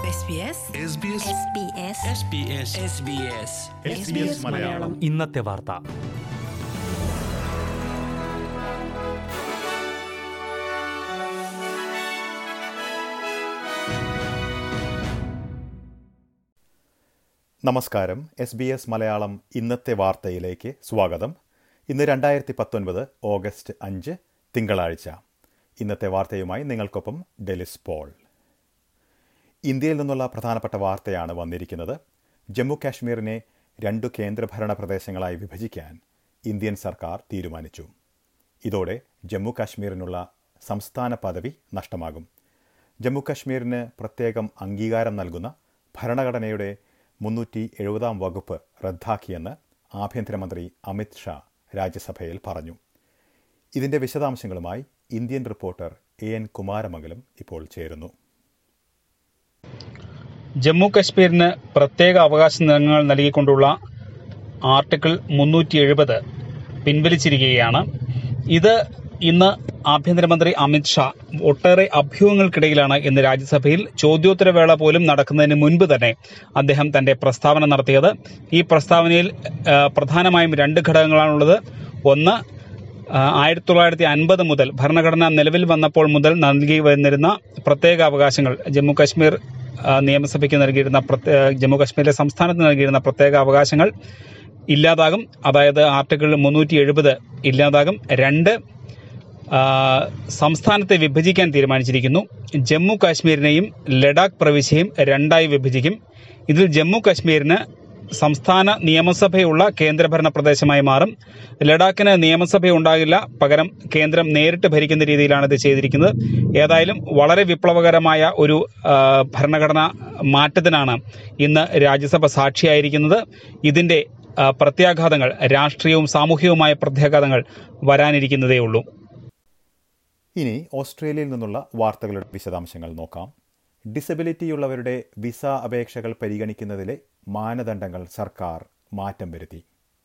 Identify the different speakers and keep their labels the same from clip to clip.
Speaker 1: മലയാളം ഇന്നത്തെ വാർത്ത.
Speaker 2: നമസ്കാരം. SBS മലയാളം ഇന്നത്തെ വാർത്തയിലേക്ക് സ്വാഗതം. ഇന്ന് 2019 ഓഗസ്റ്റ് 5 തിങ്കളാഴ്ച. ഇന്നത്തെ വാർത്തയുമായി നിങ്ങൾക്കൊപ്പം ഡെലിസ് പോൾ. ഇന്ത്യയിൽ നിന്നുള്ള പ്രധാനപ്പെട്ട വാർത്തയാണ് വന്നിരിക്കുന്നത്. ജമ്മു കാശ്മീരിനെ 2 കേന്ദ്രഭരണ പ്രദേശങ്ങളായി വിഭജിക്കാൻ ഇന്ത്യൻ സർക്കാർ തീരുമാനിച്ചു. ഇതോടെ ജമ്മു കാശ്മീരിനുള്ള സംസ്ഥാന പദവി നഷ്ടമാകും. ജമ്മു കാശ്മീരിന് പ്രത്യേകം അംഗീകാരം നൽകുന്ന ഭരണഘടനയുടെ 370 വകുപ്പ് റദ്ദാക്കിയെന്ന് ആഭ്യന്തരമന്ത്രി അമിത് ഷാ രാജ്യസഭയിൽ പറഞ്ഞു. ഇതിന്റെ വിശദാംശങ്ങളുമായി ഇന്ത്യൻ റിപ്പോർട്ടർ AN കുമാരമംഗലം ഇപ്പോൾ ചേരുന്നു.
Speaker 3: ജമ്മു കശ്മീരിന് പ്രത്യേക അവകാശ നിയമങ്ങൾ നൽകിക്കൊണ്ടുള്ള ആർട്ടിക്കിൾ 370 പിൻവലിച്ചിരിക്കുകയാണ്. ഇത് ഇന്ന് ആഭ്യന്തരമന്ത്രി അമിത് ഷാ ഒട്ടേറെ അഭ്യൂഹങ്ങൾക്കിടയിലാണ് ഇന്ന് രാജ്യസഭയിൽ ചോദ്യോത്തരവേള പോലും നടക്കുന്നതിന് മുൻപ് തന്നെ അദ്ദേഹം തന്റെ പ്രസ്താവന നടത്തിയത്. ഈ പ്രസ്താവനയിൽ പ്രധാനമായും 2 ഘടകങ്ങളാണുള്ളത്. ഒന്ന്, 1950 മുതൽ ഭരണഘടന നിലവിൽ വന്നപ്പോൾ മുതൽ നൽകി വന്നിരുന്ന പ്രത്യേക അവകാശങ്ങൾ, ജമ്മു കാശ്മീർ നിയമസഭയ്ക്ക് നൽകിയിരുന്ന ജമ്മു കാശ്മീരിലെ സംസ്ഥാനത്ത് നൽകിയിരുന്ന പ്രത്യേക അവകാശങ്ങൾ ഇല്ലാതാകും. അതായത് ആർട്ടിക്കിൾ 370 ഇല്ലാതാകും. 2, സംസ്ഥാനത്തെ വിഭജിക്കാൻ തീരുമാനിച്ചിരിക്കുന്നു. ജമ്മു കാശ്മീരിനെയും ലഡാക്ക് പ്രവിശ്യയും 2ആയി വിഭജിക്കും. ഇതിൽ ജമ്മു കാശ്മീരിന് സംസ്ഥാന നിയമസഭയുള്ള കേന്ദ്രഭരണ പ്രദേശമായി മാറും. ലഡാക്കിന് നിയമസഭയുണ്ടാകില്ല, പകരം കേന്ദ്രം നേരിട്ട് ഭരിക്കുന്ന രീതിയിലാണ് ഇത് ചെയ്തിരിക്കുന്നത്. ഏതായാലും വളരെ വിപ്ലവകരമായ ഒരു ഭരണഘടനാ മാറ്റത്തിനാണ് ഇന്ന് രാജ്യസഭ സാക്ഷിയായിരിക്കുന്നത്. ഇതിന്റെ പ്രത്യാഘാതങ്ങൾ, രാഷ്ട്രീയവും സാമൂഹികവുമായ പ്രത്യാഘാതങ്ങൾ വരാനിരിക്കുന്നതേയുള്ളൂ.
Speaker 2: ഇനി ഓസ്ട്രേലിയയിൽ നിന്നുള്ള വാർത്തകളുടെ വിശദാംശങ്ങൾ നോക്കാം. ഡിസബിലിറ്റിയുള്ളവരുടെ വിസ അപേക്ഷകൾ പരിഗണിക്കുന്നതിലെ മാനദണ്ഡങ്ങൾ സർക്കാർ മാറ്റം വരുത്തി.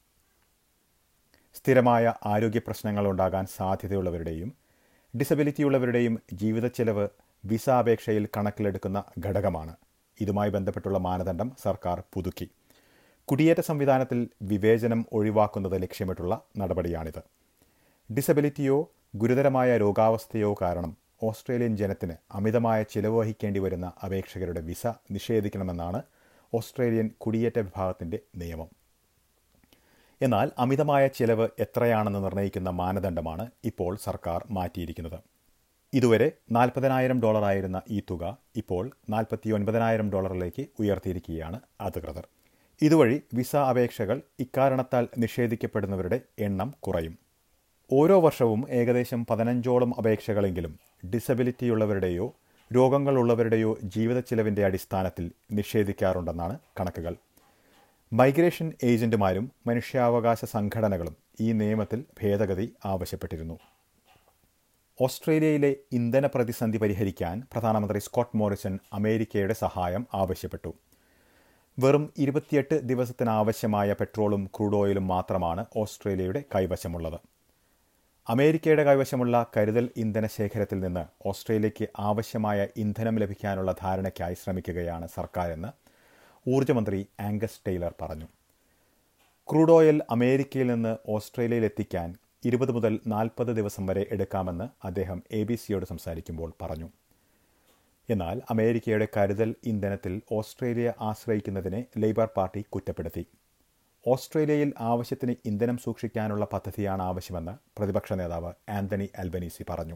Speaker 2: സ്ഥിരമായ ആരോഗ്യ പ്രശ്നങ്ങൾ ഉണ്ടാകാൻ സാധ്യതയുള്ളവരുടെയും ഡിസബിലിറ്റിയുള്ളവരുടെയും ജീവിത ചെലവ് വിസ അപേക്ഷയിൽ കണക്കിലെടുക്കുന്ന ഘടകമാണ്. ഇതുമായി ബന്ധപ്പെട്ടുള്ള മാനദണ്ഡം സർക്കാർ പുതുക്കി. കുടിയേറ്റ സംവിധാനത്തിൽ വിവേചനം ഒഴിവാക്കുന്നത് ലക്ഷ്യമിട്ടുള്ള നടപടിയാണിത്. ഡിസബിലിറ്റിയോ ഗുരുതരമായ രോഗാവസ്ഥയോ കാരണം ഓസ്ട്രേലിയൻ ജനത്തിന് അമിതമായ ചിലവ് വഹിക്കേണ്ടി വരുന്ന അപേക്ഷകരുടെ വിസ നിഷേധിക്കണമെന്നാണ് ഓസ്ട്രേലിയൻ കുടിയേറ്റ വിഭാഗത്തിന്റെ നിയമം. എന്നാൽ അമിതമായ ചിലവ് എത്രയാണെന്ന് നിർണ്ണയിക്കുന്ന മാനദണ്ഡമാണ് ഇപ്പോൾ സർക്കാർ മാറ്റിയിരിക്കുന്നത്. ഇതുവരെ $40,000 ആയിരുന്ന ഈ തുക ഇപ്പോൾ $49,000 ഉയർത്തിയിരിക്കുകയാണ് അധികൃതർ. ഇതുവഴി വിസ അപേക്ഷകൾ ഇക്കാരണത്താൽ നിഷേധിക്കപ്പെടുന്നവരുടെ എണ്ണം കുറയും. ഓരോ വർഷവും ഏകദേശം 15ഓളം അപേക്ഷകളെങ്കിലും ഡിസബിലിറ്റിയുള്ളവരുടെയോ രോഗങ്ങളുള്ളവരുടെയോ ജീവിത ചിലവിന്റെ അടിസ്ഥാനത്തിൽ നിഷേധിക്കാറുണ്ടെന്നാണ് കണക്കുകൾ. മൈഗ്രേഷൻ ഏജന്റുമാരും മനുഷ്യാവകാശ സംഘടനകളും ഈ നിയമത്തിൽ ഭേദഗതി ആവശ്യപ്പെട്ടിരുന്നു. ഓസ്ട്രേലിയയിലെ ഇന്ധന പ്രതിസന്ധി പരിഹരിക്കാൻ പ്രധാനമന്ത്രി സ്കോട്ട് മോറിസൺ അമേരിക്കയുടെ സഹായം ആവശ്യപ്പെട്ടു. വെറും 28 ദിവസത്തിനാവശ്യമായ പെട്രോളും ക്രൂഡ് ഓയിലും മാത്രമാണ് ഓസ്ട്രേലിയയുടെ കൈവശമുള്ളത്. അമേരിക്കയുടെ കൈവശമുള്ള കരുതൽ ഇന്ധന ശേഖരത്തിൽ നിന്ന് ഓസ്ട്രേലിയയ്ക്ക് ആവശ്യമായ ഇന്ധനം ലഭിക്കാനുള്ള ധാരണയ്ക്കായി ശ്രമിക്കുകയാണ് സർക്കാരെന്ന് ഊർജ്ജമന്ത്രി ആംഗസ് ടെയ്ലർ പറഞ്ഞു. ക്രൂഡ് ഓയിൽ അമേരിക്കയിൽ നിന്ന് ഓസ്ട്രേലിയയിൽ എത്തിക്കാൻ 20 മുതൽ 40 ദിവസം വരെ എടുക്കാമെന്ന് അദ്ദേഹം ABCയോട് സംസാരിക്കുമ്പോൾ പറഞ്ഞു. എന്നാൽ അമേരിക്കയുടെ കരുതൽ ഇന്ധനത്തിൽ ഓസ്ട്രേലിയ ആശ്രയിക്കുന്നതിനെ ലേബർ പാർട്ടി കുറ്റപ്പെടുത്തി. ഓസ്ട്രേലിയയിൽ ആവശ്യത്തിന് ഇന്ധനം സൂക്ഷിക്കാനുള്ള പദ്ധതിയാണ് ആവശ്യമെന്ന് പ്രതിപക്ഷ നേതാവ് ആന്റണി അൽബനീസി പറഞ്ഞു.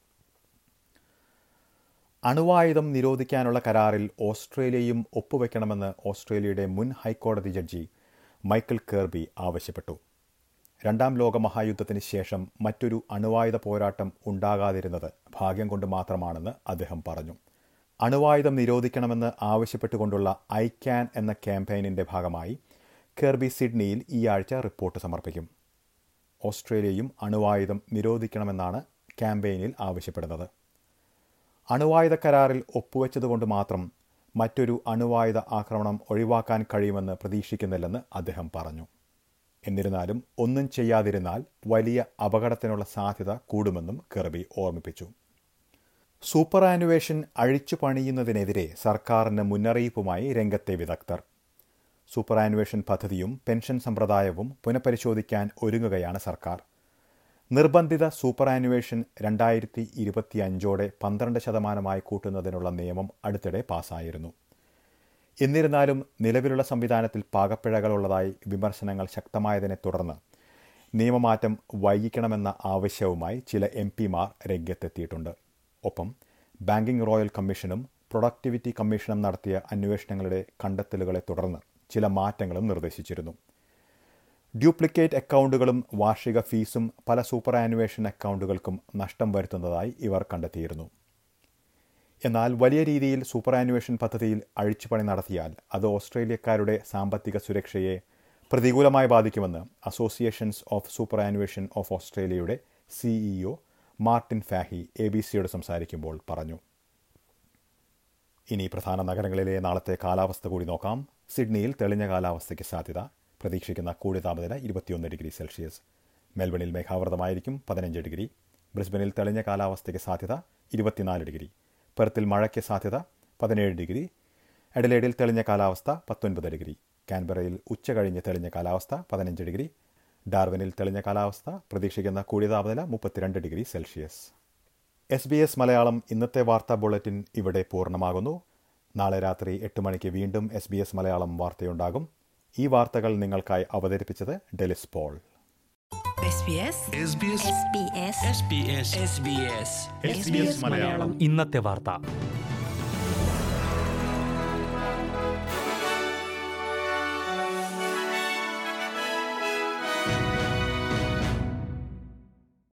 Speaker 2: അണുവായുധം നിരോധിക്കാനുള്ള കരാറിൽ ഓസ്ട്രേലിയയും ഒപ്പുവെക്കണമെന്ന് ഓസ്ട്രേലിയയുടെ മുൻ ഹൈക്കോടതി ജഡ്ജി മൈക്കൽ കെർബി ആവശ്യപ്പെട്ടു. 2ാം ലോക മഹായുദ്ധത്തിന് ശേഷം മറ്റൊരു അണുവായുധ പോരാട്ടം ഉണ്ടാകാതിരുന്നത് ഭാഗ്യം കൊണ്ട് മാത്രമാണെന്ന് അദ്ദേഹം പറഞ്ഞു. അണുവായുധം നിരോധിക്കണമെന്ന് ആവശ്യപ്പെട്ടുകൊണ്ടുള്ള ഐ ക്യാൻ എന്ന ക്യാമ്പയിനിന്റെ ഭാഗമായി കെർബി സിഡ്നിയിൽ ഈ ആഴ്ച റിപ്പോർട്ട് സമർപ്പിക്കും. ഓസ്ട്രേലിയയും അണുവായുധം നിരോധിക്കണമെന്നാണ് ക്യാമ്പയിനിൽ ആവശ്യപ്പെടുന്നത്. അണുവായുധ കരാറിൽ ഒപ്പുവെച്ചതുകൊണ്ട് മാത്രം മറ്റൊരു അണുവായുധ ആക്രമണം ഒഴിവാക്കാൻ കഴിയുമെന്ന് പ്രതീക്ഷിക്കുന്നില്ലെന്ന് അദ്ദേഹം പറഞ്ഞു. എന്നിരുന്നാലും ഒന്നും ചെയ്യാതിരുന്നാൽ വലിയ അപകടത്തിനുള്ള സാധ്യത കൂടുമെന്നും കെർബി ഓർമ്മിപ്പിച്ചു. സൂപ്പർ ആനുവേഷൻ അഴിച്ചു പണിയുന്നതിനെതിരെ സർക്കാരിന് മുന്നറിയിപ്പുമായി രംഗത്തെ വിദഗ്ധർ. സൂപ്പർ ആനുവേഷൻ പദ്ധതിയും പെൻഷൻ സമ്പ്രദായവും പുനഃപരിശോധിക്കാൻ ഒരുങ്ങുകയാണ് സർക്കാർ. നിർബന്ധിത സൂപ്പർ ആനുവേഷൻ 2025 12% കൂട്ടുന്നതിനുള്ള നിയമം അടുത്തിടെ പാസ്സായിരുന്നു. എന്നിരുന്നാലും നിലവിലുള്ള സംവിധാനത്തിൽ പാകപ്പിഴകളുള്ളതായി വിമർശനങ്ങൾ ശക്തമായതിനെ തുടർന്ന് നിയമമാറ്റം വൈകിക്കണമെന്ന ആവശ്യവുമായി ചില MP-മാർ രംഗത്തെത്തിയിട്ടുണ്ട്. ഒപ്പം ബാങ്കിംഗ് റോയൽ കമ്മീഷനും പ്രൊഡക്ടിവിറ്റി കമ്മീഷനും നടത്തിയ അന്വേഷണങ്ങളുടെ കണ്ടെത്തലുകളെ തുടർന്ന് ചില മാറ്റങ്ങളും നിർദ്ദേശിച്ചിരുന്നു. ഡ്യൂപ്ലിക്കേറ്റ് അക്കൗണ്ടുകളും വാർഷിക ഫീസും പല സൂപ്പർ ആനുവേഷൻ അക്കൗണ്ടുകൾക്കും നഷ്ടം വരുത്തുന്നതായി ഇവർ കണ്ടെത്തിയിരുന്നു. എന്നാൽ വലിയ രീതിയിൽ സൂപ്പർ ആനുവേഷൻ പദ്ധതിയിൽ അഴിച്ചുപണി നടത്തിയാൽ അത് ഓസ്ട്രേലിയക്കാരുടെ സാമ്പത്തിക സുരക്ഷയെ പ്രതികൂലമായി ബാധിക്കുമെന്ന് associations of superannuation of ഓസ്ട്രേലിയയുടെ CEO മാർട്ടിൻ ഫാഹി ABCയോട് സംസാരിക്കുമ്പോൾ പറഞ്ഞു. ഇനി പ്രധാന നഗരങ്ങളിലെ നാളത്തെ കാലാവസ്ഥ കൂടി നോക്കാം. സിഡ്നിയിൽ തെളിഞ്ഞ കാലാവസ്ഥയ്ക്ക് സാധ്യത. പ്രതീക്ഷിക്കുന്ന കൂടിയ താപനില 21 ഡിഗ്രി സെൽഷ്യസ്. മെൽബണിൽ മേഘാവൃതമായിരിക്കും 15 ഡിഗ്രി. ബ്രിസ്ബനിൽ തെളിഞ്ഞ കാലാവസ്ഥയ്ക്ക് സാധ്യത 24 ഡിഗ്രി. പെർത്തിൽ മഴയ്ക്ക് സാധ്യത 17 ഡിഗ്രി. അഡലേഡിൽ തെളിഞ്ഞ കാലാവസ്ഥ 19 ഡിഗ്രി. കാൻബറയിൽ ഉച്ച കഴിഞ്ഞ് തെളിഞ്ഞ കാലാവസ്ഥ 15 ഡിഗ്രി. ഡാർവിനിൽ തെളിഞ്ഞ കാലാവസ്ഥ. പ്രതീക്ഷിക്കുന്ന കൂടിയ താപനില 32 ഡിഗ്രി സെൽഷ്യസ്. SBS മലയാളം ഇന്നത്തെ വാർത്താ ബുള്ളറ്റിൻ ഇവിടെ പൂർണ്ണമാകുന്നു. നാളെ രാത്രി 8 മണിക്ക് വീണ്ടും SBS മലയാളം വാർത്തയുണ്ടാകും. ഈ വാർത്തകൾ നിങ്ങൾക്കായി അവതരിപ്പിച്ചത് ഡെലിസ് പോൾ.
Speaker 1: SBS മലയാളം ഇന്നത്തെ വാർത്ത.